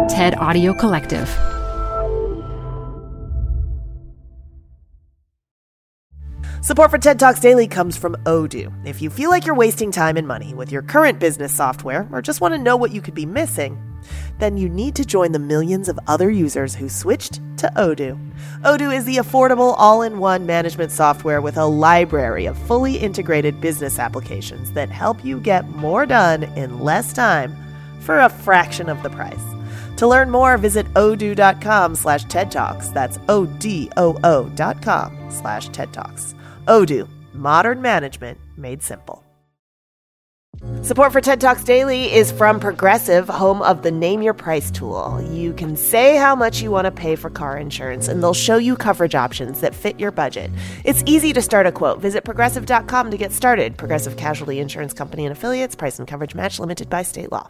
TED Audio Collective. Support for TED Talks Daily comes from Odoo. If you feel like you're wasting time and money with your current business software or just want to know what you could be missing, then you need to join the millions of other users who switched to Odoo. Odoo is the affordable all-in-one management software with a library of fully integrated business applications that help you get more done in less time for a fraction of the price. To learn more, visit odoo.com/TED Talks. That's ODOO.com/TED Talks. Odoo, modern management made simple. Support for TED Talks Daily is from Progressive, home of the Name Your Price tool. You can say how much you want to pay for car insurance, and they'll show you coverage options that fit your budget. It's easy to start a quote. Visit Progressive.com to get started. Progressive Casualty Insurance Company and Affiliates. Price and coverage match limited by state law.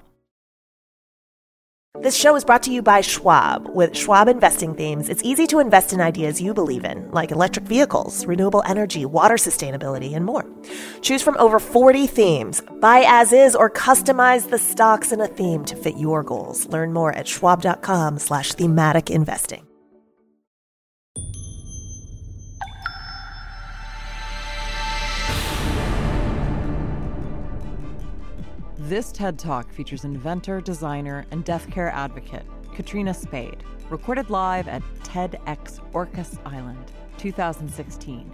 This show is brought to you by Schwab. With Schwab investing themes, it's easy to invest in ideas you believe in, like electric vehicles, renewable energy, water sustainability, and more. Choose from over 40 themes. Buy as is or customize the stocks in a theme to fit your goals. Learn more at schwab.com/thematic investing. This TED Talk features inventor, designer, and death care advocate Katrina Spade, recorded live at TEDx Orcas Island, 2016.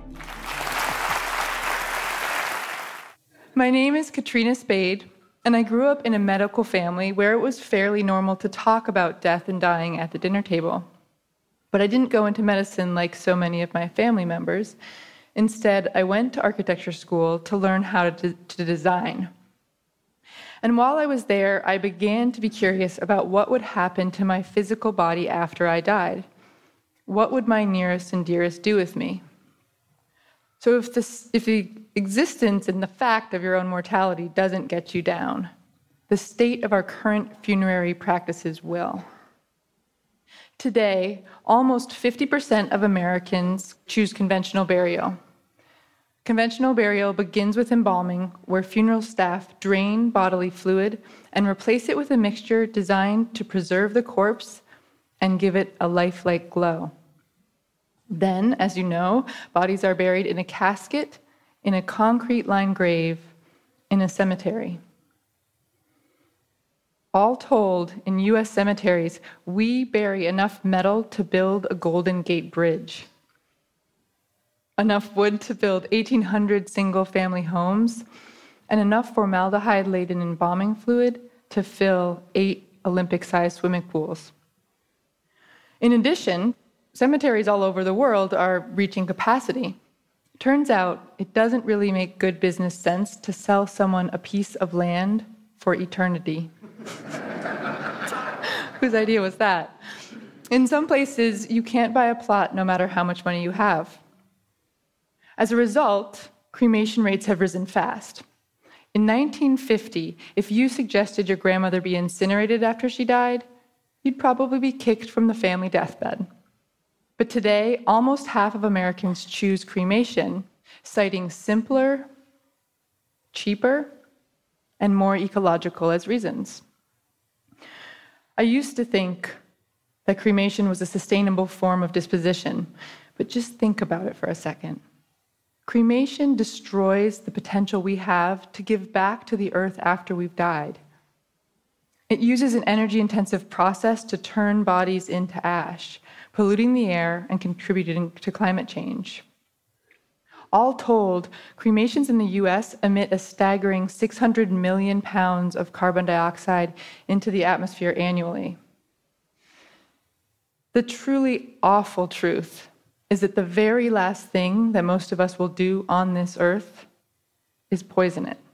My name is Katrina Spade, and I grew up in a medical family where it was fairly normal to talk about death and dying at the dinner table. But I didn't go into medicine like so many of my family members. Instead, I went to architecture school to learn how to design. And while I was there, I began to be curious about what would happen to my physical body after I died. What would my nearest and dearest do with me? So if the existence and the fact of your own mortality doesn't get you down, the state of our current funerary practices will. Today, almost 50% of Americans choose conventional burial. Conventional burial begins with embalming, where funeral staff drain bodily fluid and replace it with a mixture designed to preserve the corpse and give it a lifelike glow. Then, as you know, bodies are buried in a casket, in a concrete-lined grave, in a cemetery. All told, in U.S. cemeteries, we bury enough metal to build a Golden Gate Bridge, enough wood to build 1,800 single-family homes, and enough formaldehyde-laden embalming fluid to fill 8 Olympic-sized swimming pools. In addition, cemeteries all over the world are reaching capacity. Turns out it doesn't really make good business sense to sell someone a piece of land for eternity. Whose idea was that? In some places, you can't buy a plot no matter how much money you have. As a result, cremation rates have risen fast. In 1950, if you suggested your grandmother be incinerated after she died, you'd probably be kicked from the family deathbed. But today, almost half of Americans choose cremation, citing simpler, cheaper, and more ecological as reasons. I used to think that cremation was a sustainable form of disposition, but just think about it for a second. Cremation destroys the potential we have to give back to the earth after we've died. It uses an energy-intensive process to turn bodies into ash, polluting the air and contributing to climate change. All told, cremations in the US emit a staggering 600 million pounds of carbon dioxide into the atmosphere annually. The truly awful truth is that the very last thing that most of us will do on this earth is poison it.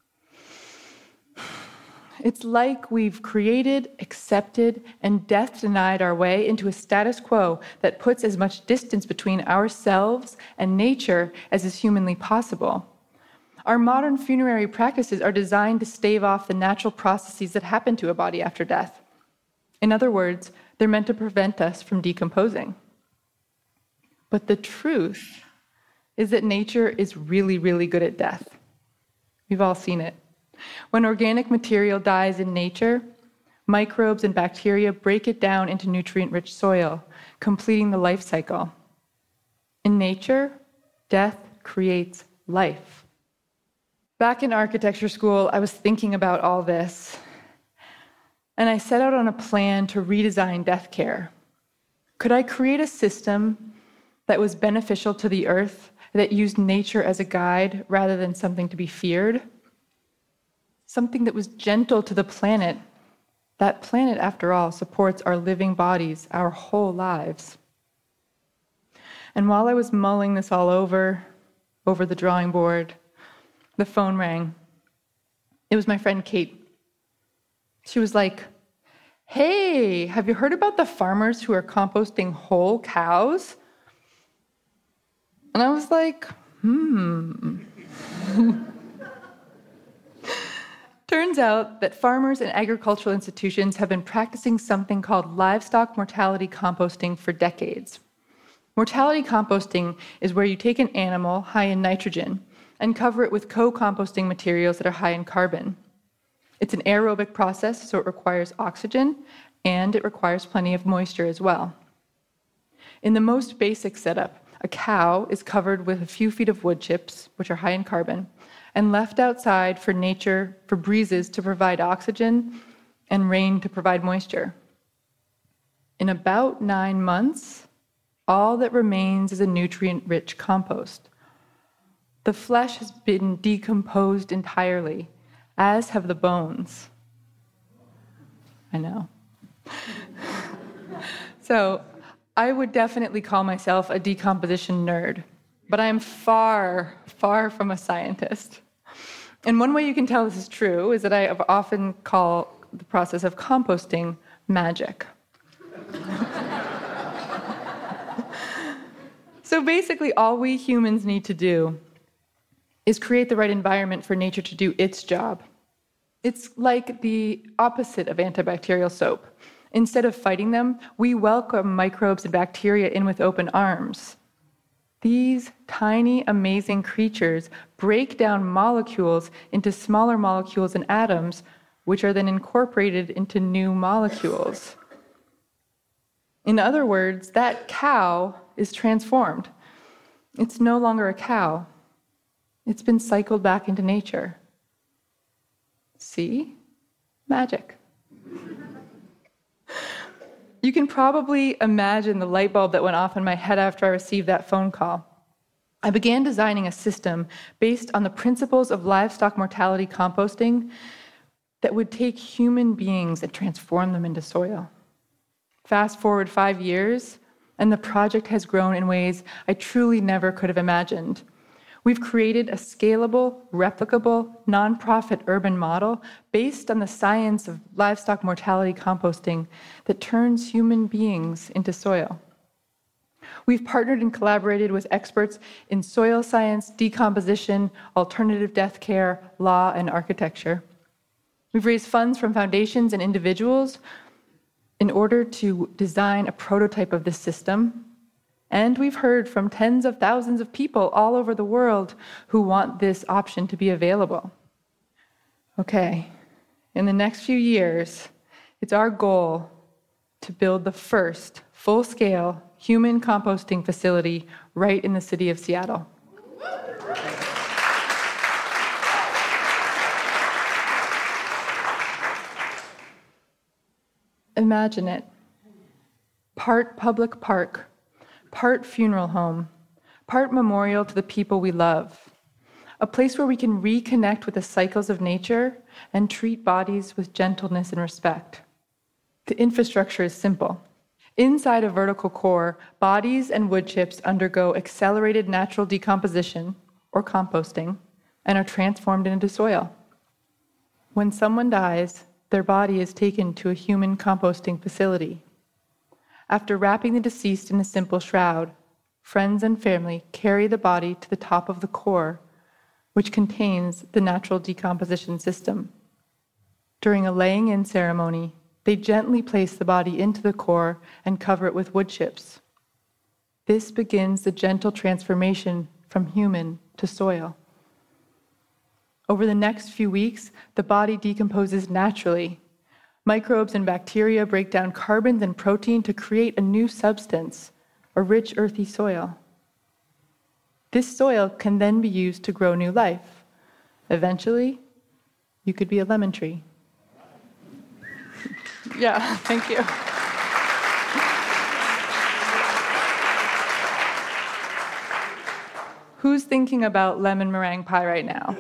It's like we've created, accepted, and death-denied our way into a status quo that puts as much distance between ourselves and nature as is humanly possible. Our modern funerary practices are designed to stave off the natural processes that happen to a body after death. In other words, they're meant to prevent us from decomposing. But the truth is that nature is really, really good at death. We've all seen it. When organic material dies in nature, Microbes and bacteria break it down into nutrient-rich soil, completing the life cycle. In nature, death creates life. Back in architecture school, I was thinking about all this, and I set out on a plan to redesign death care. Could I create a system that was beneficial to the earth, that used nature as a guide rather than something to be feared? Something that was gentle to the planet. That planet, after all, supports our living bodies, our whole lives. And while I was mulling this all over the drawing board, the phone rang. It was my friend Kate. She was like, "Hey, have you heard about the farmers who are composting whole cows?" And I was like, Turns out that farmers and agricultural institutions have been practicing something called livestock mortality composting for decades. Mortality composting is where you take an animal high in nitrogen and cover it with co-composting materials that are high in carbon. It's an aerobic process, so it requires oxygen, and it requires plenty of moisture as well. In the most basic setup, a cow is covered with a few feet of wood chips, which are high in carbon, and left outside for nature, for breezes to provide oxygen and rain to provide moisture. In about 9 months, all that remains is a nutrient-rich compost. The flesh has been decomposed entirely, as have the bones. I know. So, I would definitely call myself a decomposition nerd, but I am far, far from a scientist. And one way you can tell this is true is that I often call the process of composting magic. So basically, all we humans need to do is create the right environment for nature to do its job. It's like the opposite of antibacterial soap. Instead of fighting them, we welcome microbes and bacteria in with open arms. These tiny, amazing creatures break down molecules into smaller molecules and atoms, which are then incorporated into new molecules. In other words, that cow is transformed. It's no longer a cow. It's been cycled back into nature. See? Magic. You can probably imagine the light bulb that went off in my head after I received that phone call. I began designing a system based on the principles of livestock mortality composting that would take human beings and transform them into soil. Fast forward 5 years, and the project has grown in ways I truly never could have imagined. We've created a scalable, replicable, nonprofit urban model based on the science of livestock mortality composting that turns human beings into soil. We've partnered and collaborated with experts in soil science, decomposition, alternative death care, law, and architecture. We've raised funds from foundations and individuals in order to design a prototype of this system. And we've heard from tens of thousands of people all over the world who want this option to be available. Okay, in the next few years, it's our goal to build the first full-scale human composting facility right in the city of Seattle. Imagine it. Part public park, part funeral home, part memorial to the people we love. A place where we can reconnect with the cycles of nature and treat bodies with gentleness and respect. The infrastructure is simple. Inside a vertical core, bodies and wood chips undergo accelerated natural decomposition, or composting, and are transformed into soil. When someone dies, their body is taken to a human composting facility. After wrapping the deceased in a simple shroud, friends and family carry the body to the top of the core, which contains the natural decomposition system. During a laying-in ceremony, they gently place the body into the core and cover it with wood chips. This begins the gentle transformation from human to soil. Over the next few weeks, the body decomposes naturally. Microbes and bacteria break down carbons and protein to create a new substance, a rich, earthy soil. This soil can then be used to grow new life. Eventually, you could be a lemon tree. Yeah, thank you. Who's thinking about lemon meringue pie right now?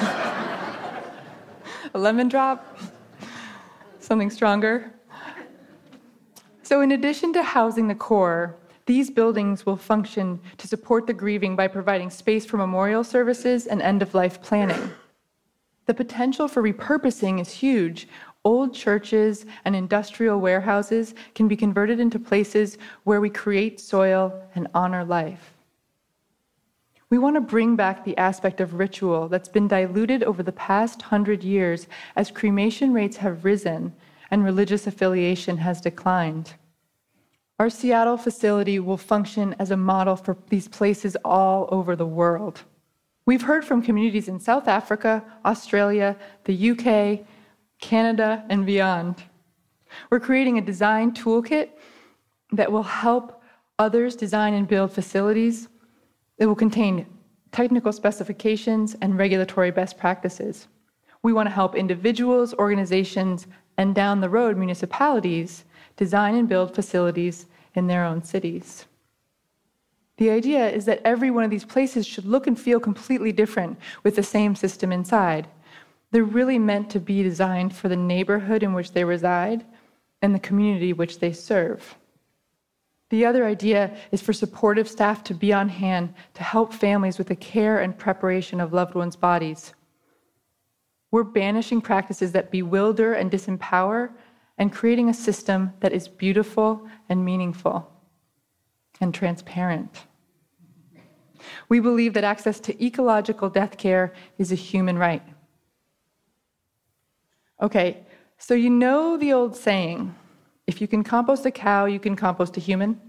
A lemon drop? Something stronger? So in addition to housing the core, these buildings will function to support the grieving by providing space for memorial services and end-of-life planning. The potential for repurposing is huge. Old churches and industrial warehouses can be converted into places where we create soil and honor life. We want to bring back the aspect of ritual that's been diluted over the past 100 years as cremation rates have risen and religious affiliation has declined. Our Seattle facility will function as a model for these places all over the world. We've heard from communities in South Africa, Australia, the UK, Canada, and beyond. We're creating a design toolkit that will help others design and build facilities. It will contain technical specifications and regulatory best practices. We want to help individuals, organizations, and down the road, municipalities design and build facilities in their own cities. The idea is that every one of these places should look and feel completely different with the same system inside. They're really meant to be designed for the neighborhood in which they reside and the community which they serve. The other idea is for supportive staff to be on hand to help families with the care and preparation of loved ones' bodies. We're banishing practices that bewilder and disempower and creating a system that is beautiful and meaningful and transparent. We believe that access to ecological death care is a human right. Okay, so you know the old saying, if you can compost a cow, you can compost a human?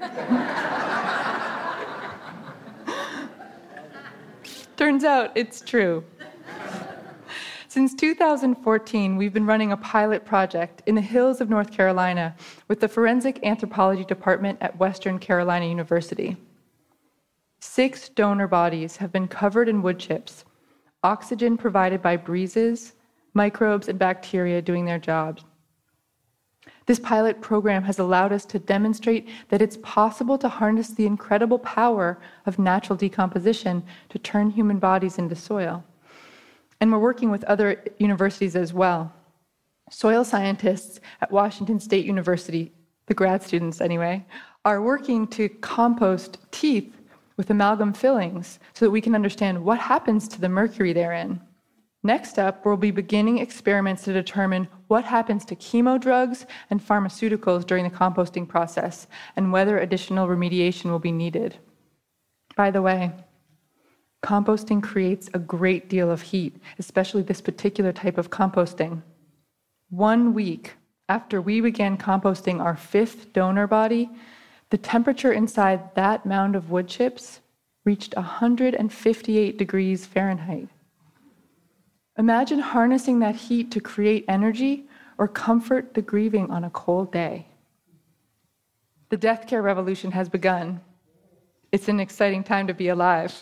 Turns out it's true. Since 2014, we've been running a pilot project in the hills of North Carolina with the Forensic Anthropology Department at Western Carolina University. 6 donor bodies have been covered in wood chips, oxygen provided by breezes, microbes, and bacteria doing their jobs. This pilot program has allowed us to demonstrate that it's possible to harness the incredible power of natural decomposition to turn human bodies into soil. And we're working with other universities as well. Soil scientists at Washington State University, the grad students anyway, are working to compost teeth with amalgam fillings so that we can understand what happens to the mercury therein. Next up, we'll be beginning experiments to determine what happens to chemo drugs and pharmaceuticals during the composting process and whether additional remediation will be needed. By the way, composting creates a great deal of heat, especially this particular type of composting. 1 week after we began composting our 5th donor body, the temperature inside that mound of wood chips reached 158 degrees Fahrenheit. Imagine harnessing that heat to create energy or comfort the grieving on a cold day. The death care revolution has begun. It's an exciting time to be alive.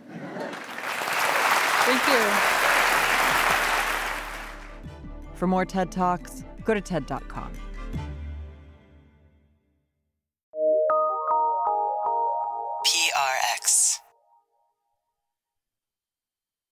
Thank you. For more TED Talks, go to TED.com. PRX.